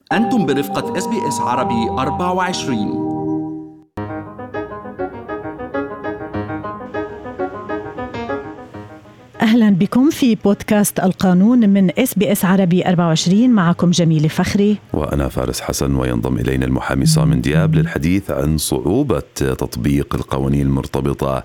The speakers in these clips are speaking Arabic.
أنتم برفقة SBS عربي 24. أهلا بكم في بودكاست القانون من SBS عربي 24. معكم جميل فخري وأنا فارس حسن، وينضم إلينا المحامي سايمون دياب للحديث عن صعوبة تطبيق القوانين المرتبطة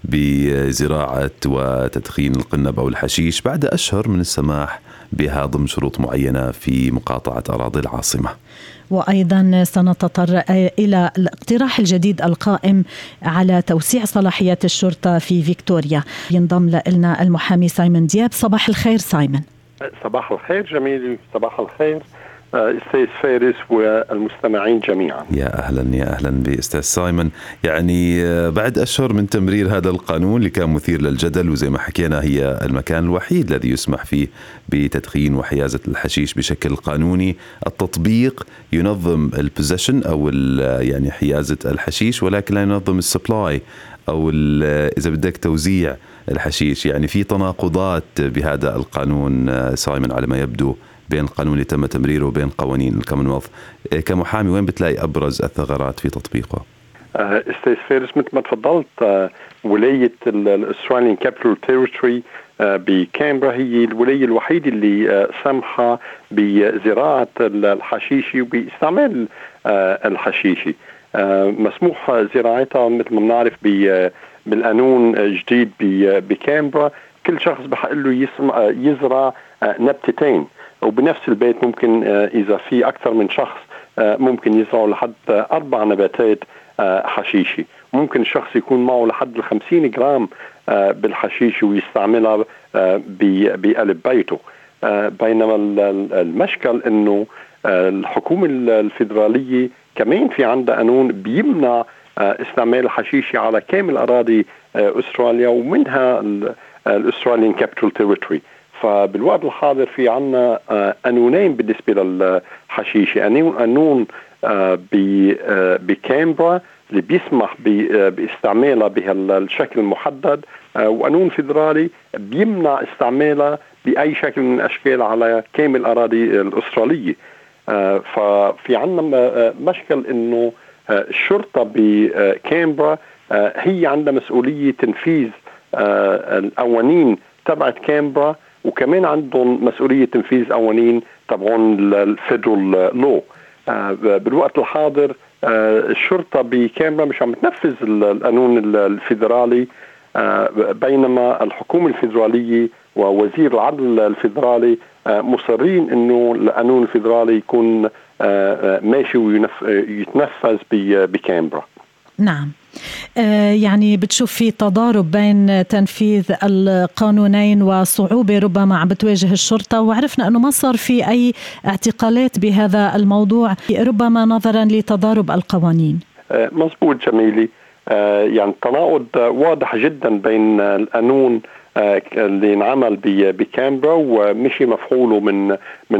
بزراعة وتدخين القنب أو الحشيش بعد أشهر من السماح بها ضمن شروط معينة في مقاطعة أراضي العاصمة. وأيضا سنتطرق إلى الاقتراح الجديد القائم على توسيع صلاحيات الشرطة في فيكتوريا. ينضم لنا المحامي سايمون دياب. صباح الخير سايمون. صباح الخير جميل. صباح الخير أستاذ فارس والمستمعين جميعا. يا أهلا بأستاذ سايمون. يعني بعد أشهر من تمرير هذا القانون اللي كان مثير للجدل، وزي ما حكينا هي المكان الوحيد الذي يسمح فيه بتدخين وحيازة الحشيش بشكل قانوني. التطبيق ينظم البوزيشن أو يعني حيازة الحشيش، ولكن لا ينظم السبلاي أو إذا بدك توزيع الحشيش. يعني في تناقضات بهذا القانون سايمون على ما يبدو بين القانون اللي تم تمريره وبين قوانين الكومنولث. كمحامي وين بتلاقي أبرز الثغرات في تطبيقه؟ أستاذ فارس، مثل ما تفضلت، ولاية الأستراليان كابيتال تيريتوري بكامبرا هي الولاية الوحيدة اللي سمحة بزراعة الحشيشي وباستعمال الحشيشي. مسموح زراعتها مثل ما بنعرف بالقانون الجديد بكامبرا. كل شخص بحق له يزرع نبتتين، وبنفس البيت ممكن إذا في أكثر من شخص ممكن يزرعوا لحد 4 نباتات حشيشي. ممكن الشخص يكون معه لحد 50 جرام بالحشيش ويستعملها بقلب بيته. بينما المشكل إنه الحكومة الفيدرالية كمان في عندها قانون بيمنع استعمال الحشيشي على كامل أراضي أستراليا، ومنها الأستراليان كابيتال تيريتوري. فبالوقت الحاضر في عنا قانونين بالنسبة للحشيشي. قانون بكامبرا اللي بيسمح باستعمالها بهالشكل المحدد، وقانون فيدرالي بيمنع استعمالها بأي شكل من الأشكال على كامل الأراضي الأسترالية. ففي عنا مشكل إنه الشرطة بكامبرا هي عندها مسؤولية تنفيذ القوانين تبعت كامبرا، وكمان عندهم مسؤولية تنفيذ قوانين تبعون الفيدرال لو. بالوقت الحاضر الشرطة بكامبرا مش عم تنفذ القانون الفيدرالي، بينما الحكومة الفيدرالية ووزير العدل الفيدرالي مصرين انه القانون الفيدرالي يكون ماشي ويتنفذ بكامبرا. نعم. يعني بتشوف في تضارب بين تنفيذ القانونين وصعوبة ربما عم بتواجه الشرطة، وعرفنا أنه ما صار في أي اعتقالات بهذا الموضوع ربما نظرا لتضارب القوانين. مظبوط جميلي. يعني التناقض واضح جدا بين القانون اللي انعمل بكامبرا ومشي مفعوله من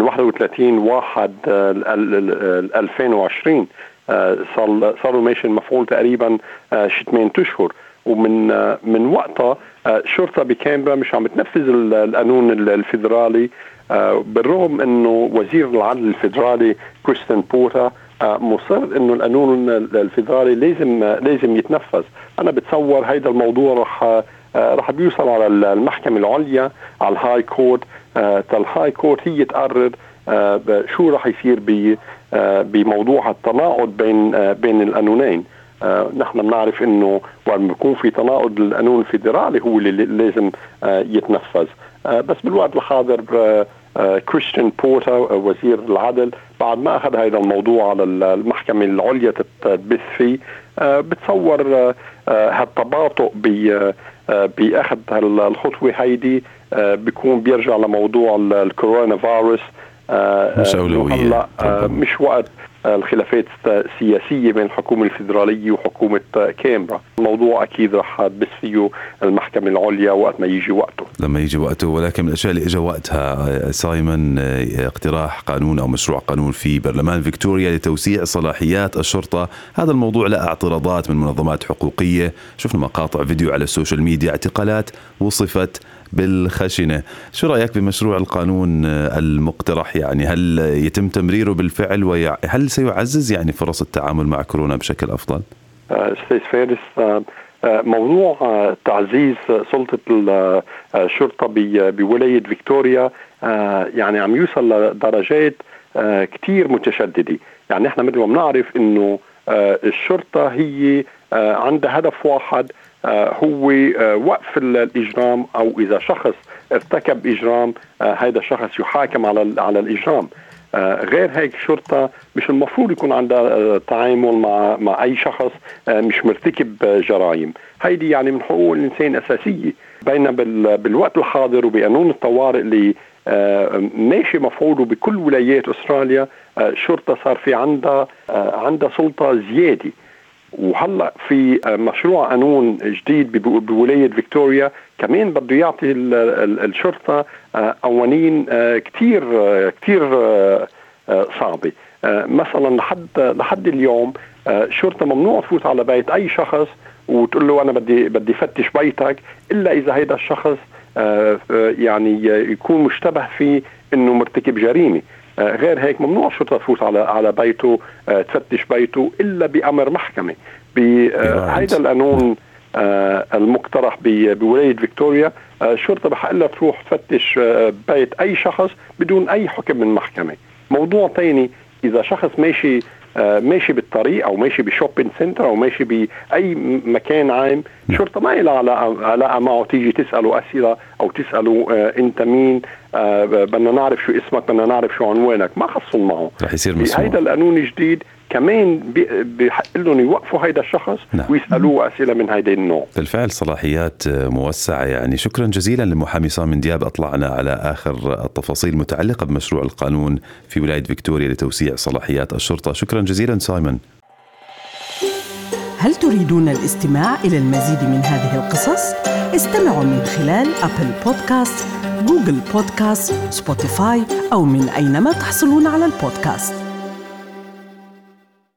31/1/2020. صاروا ماشي المفعول تقريبا 8 أشهر، ومن وقتها الشرطة بكامبرا مش عم تنفذ القانون الفيدرالي، بالرغم انه وزير العدل الفيدرالي كريستين بورتا مصر انه القانون الفيدرالي لازم يتنفذ. انا بتصور هيدا الموضوع رح بيوصل على المحكمة العليا، على الهاي كورت. الهاي كورت هي تقرر شو رح يصير بموضوع التناقض بين القانونين. نحن بنعرف انه وقت بيكون في تناقض القانون الفيدرالي هو اللي لازم يتنفذ. بس بالوقت الحاضر كريستين بورتا وزير العدل بعد ما اخذ هذا الموضوع على المحكمة العليا تتبث فيه، بتصور هالتباطؤ بأخذ الخطوة هيدي بيكون بيرجع لموضوع الكورونا فيروس. مش أولوية، مش وقت الخلافات السياسية بين الحكومة الفيدرالية وحكومة كامبرا. الموضوع أكيد رح تبث فيه المحكمة العليا وقت ما يجي وقته. لما يجي وقته. ولكن من الأشياء اللي إجا وقتها سايمون اقتراح قانون أو مشروع قانون في برلمان فيكتوريا لتوسيع صلاحيات الشرطة. هذا الموضوع له اعتراضات من منظمات حقوقية. شفنا مقاطع فيديو على السوشيال ميديا، اعتقالات وصفت بالخشنة. شو رأيك بمشروع القانون المقترح؟ يعني هل يتم تمريره بالفعل وهل سيعزز يعني فرص التعامل مع كورونا بشكل أفضل؟ أستاذ فارس، موضوع تعزيز سلطة الشرطة بولاية فيكتوريا يعني عم يوصل لدرجات كتير متشددة. يعني احنا مثل ما بنعرف انه الشرطة هي عندها هدف واحد، هو وقف الإجرام، أو إذا شخص ارتكب إجرام هذا الشخص يحاكم على الإجرام. غير هيك الشرطة مش المفروض يكون عندها تعامل مع أي شخص مش مرتكب جرائم. هيدي يعني من حقوق الإنسان أساسية. بينما بالوقت الحاضر وبقانون الطوارئ اللي ماشي مفعوله بكل ولايات أستراليا، الشرطة صار في عندها سلطة زيادة. وهلا في مشروع قانون جديد بولاية فيكتوريا كمان بده يعطي الشرطة قوانين كتير صعبة. مثلا لحد اليوم الشرطة ممنوع تفوت على بيت أي شخص وتقول له أنا بدي فتش بيتك إلا إذا هيدا الشخص يعني يكون مشتبه فيه إنه مرتكب جريمة. غير هيك ممنوع الشرطة تفوت على بيته تفتش بيته إلا بأمر محكمة. بهذا القانون المقترح بولاية فيكتوريا الشرطة بحق لها تروح تفتش بيت أي شخص بدون أي حكم من محكمة. موضوع تاني، إذا شخص ماشي بالطريق أو ماشي بشوبينج سنتر أو ماشي بأي مكان عام، الشرطة ما إلها علاقة معه تيجي تسأله أسئلة أو تسأله أنت مين، بدنا نعرف شو اسمك، بدنا نعرف شو عنوانك، ما خصهم معه. رح يصير مسموع. هيدا القانون الجديد كمان بحق لهم يوقفوا هيدا الشخص ويسألوه أسئلة من هيدا النوع. بالفعل صلاحيات موسعة. يعني شكرا جزيلا للمحامي صامن دياب، أطلعنا على آخر التفاصيل المتعلقة بمشروع القانون في ولاية فيكتوريا لتوسيع صلاحيات الشرطة. شكرا جزيلا سايمون. هل تريدون الاستماع إلى المزيد من هذه القصص؟ استمعوا من خلال أبل بودكاست، جوجل بودكاست، سبوتيفاي أو من أينما تحصلون على البودكاست.